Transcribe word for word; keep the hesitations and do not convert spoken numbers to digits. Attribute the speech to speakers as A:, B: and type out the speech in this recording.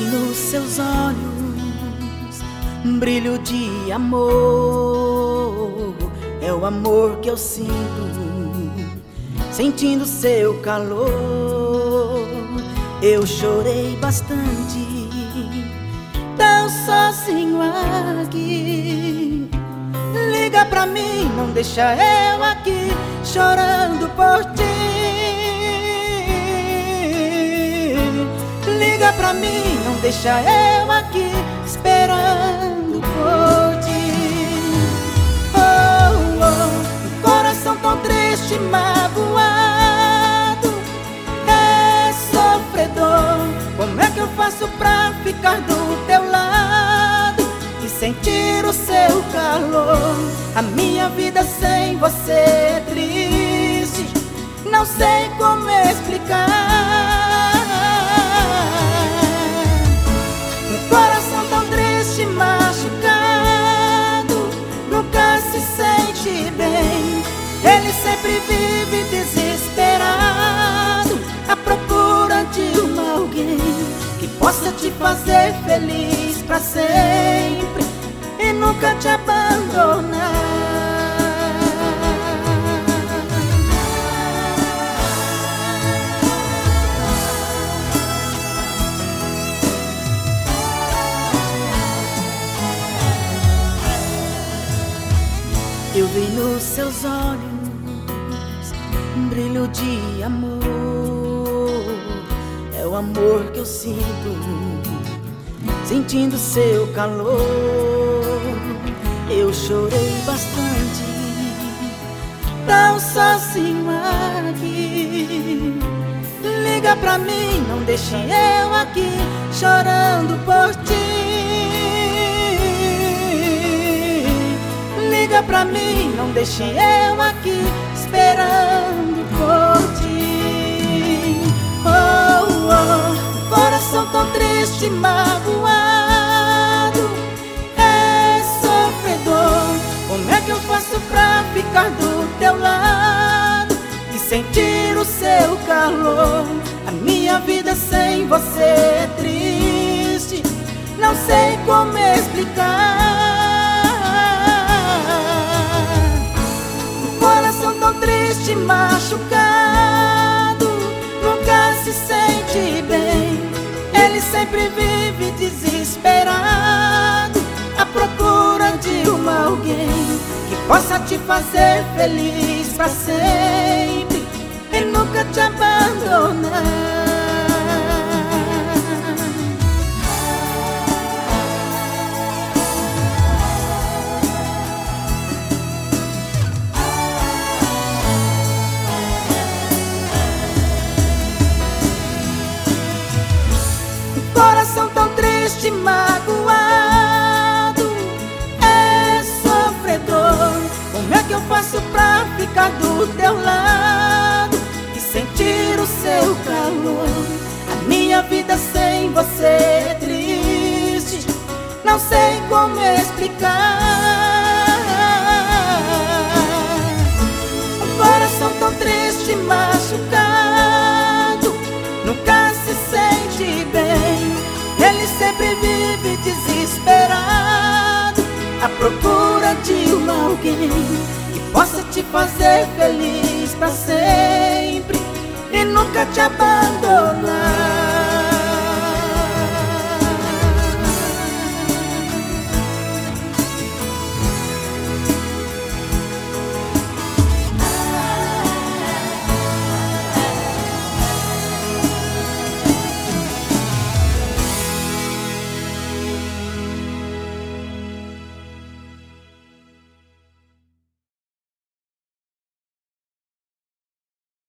A: nos seus olhos um brilho de amor. É o amor que eu sinto, sentindo seu calor. Eu chorei bastante, tão sozinho aqui. Liga pra mim, não deixa eu aqui chorando por ti. Liga pra mim, não deixa eu aqui esperando por ti. Oh, oh, um coração tão triste, magoado, é sofredor. Como é que eu faço pra ficar do teu lado e sentir o seu calor? A minha vida sem você é triste, não sei como explicar. Um coração tão triste, machucado, nunca se sente bem. Ele sempre vive desesperado, à procura de uma alguém que possa te fazer feliz pra sempre e nunca te abandonar. Eu vi nos seus olhos um brilho de amor. É o amor que eu sinto, sentindo seu calor. Eu chorei bastante, tão sozinho aqui. Liga pra mim, não deixe eu aqui chorando por ti. Liga pra mim, não deixe eu aqui esperando por ti. Oh, oh, coração tão triste, magoado, é sofredor. Como é que eu faço pra ficar do teu lado e sentir o seu calor? A minha vida sem você é triste, não sei como explicar. Tão triste, machucado, nunca se sente bem. Ele sempre vive desesperado, à procura de uma alguém que possa te fazer feliz pra sempre e nunca te abandonar. Coração tão triste, magoado, é sofredor. Como é que eu faço pra ficar do teu lado e sentir o seu calor? A minha vida sem você é triste, não sei como explicar. Um coração tão triste, machucado, nunca se sente bem. Ele sempre vive desesperado, à procura de uma alguém que possa te fazer feliz pra sempre e nunca te abandonar.